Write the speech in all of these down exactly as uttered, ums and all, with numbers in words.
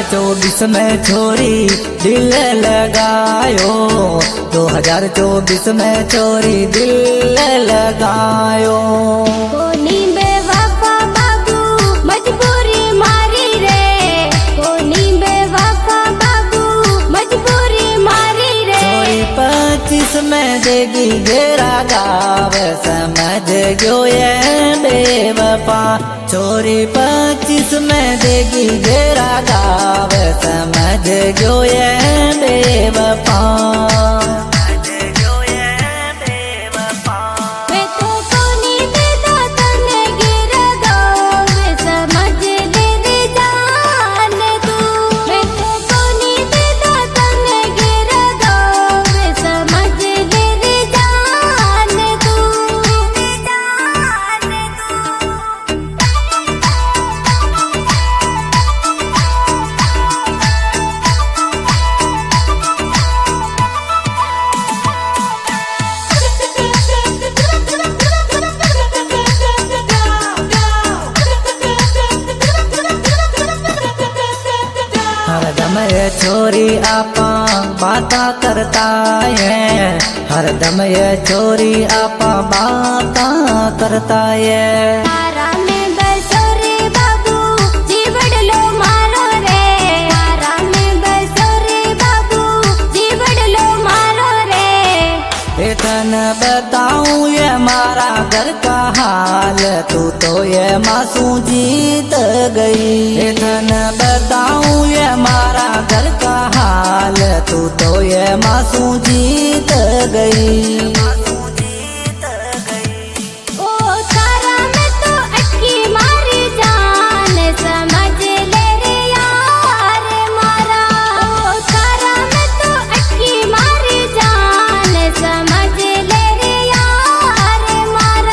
चौबीस में छोरी दिल लगायो, दो हजार चौबीस में छोरी दिल लगायो। कोनी बेवफा बाबू मजबूरी मारी रे, कोनी बेवफा बाबू मजबूरी मारी रे। छोरी पच्चीस में देगी घेरा गाव, समझ गयो ये बेवफा। छोरी पच्चीस में देगी घेरा गाव, समझ गयो ये बेवफा। हरदम ये छोरी आपा बाता करता है, हरदम ये छोरी आपा बाता करता है। तारा में बसो रे बाबू जीवड़ लो मारो रे, तारा में बसो रे बाबू जीवड़ लो मारो रे। इतन बताऊं ये मारा घर का हाल, तू तो ये मासूम जीत गई। इतन बताऊं ये मारा घर का हाल, तू तो ये मासूम जीत गई। ओ तारा में तो अटकी मारी जान, समझ ले रे यार मारा। ओ तारा में तो अटकी मारी जान, समझ ले रे यार मारा।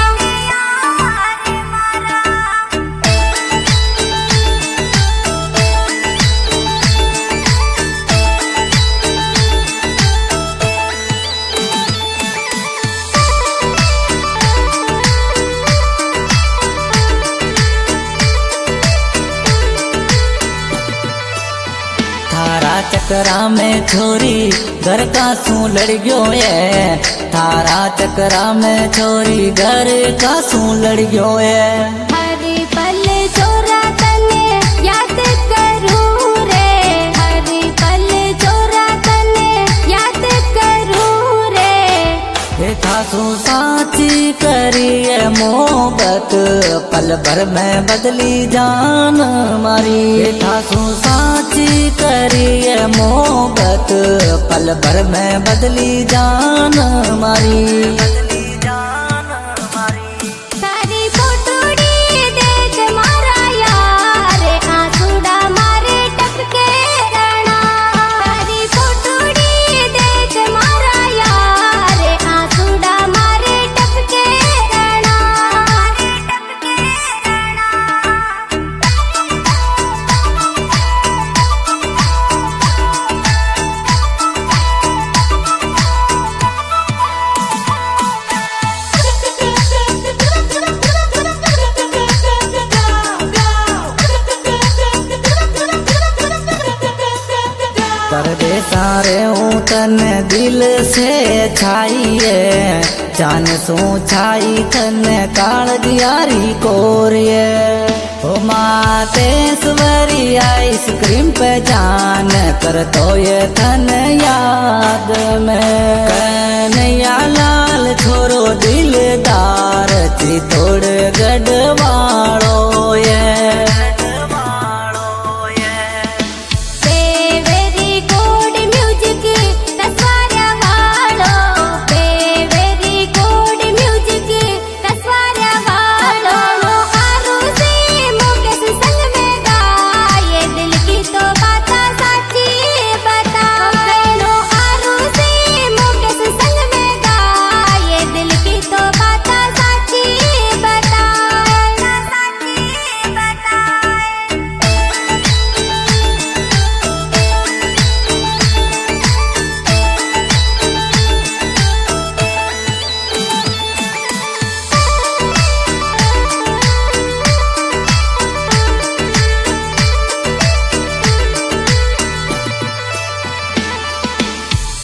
थारा चक्रा में छोरी घर का सू लड़ गयो है, थारा चक्रा में छोरी घर का सू लड़ गयो है। हरी पल छोरा तने याद करूं रे, हरी पल छोरा तने याद करूं रे। था सू साची करी है मोहब्बत, पल भर में बदली जान मारी। था सू साची करी है मोहब्बत, पल भर में बदली जान मारी। सारी फोटोड़ी देख मारा यार, आंसूड़ा मारे टपके रणा। सारी फोटोड़ी देख मारा यार, आंसूड़ा मारे टपके रणा। परदेसा रे हूँ तन दिल से छाइए, जान सू छाई तन काल दियारी कोरिए। ओ मातेश्वरी आइसक्रीम पे जान कर तो ये तन याद में। कन्हैया लाल छोरो दिलदार ची तोड़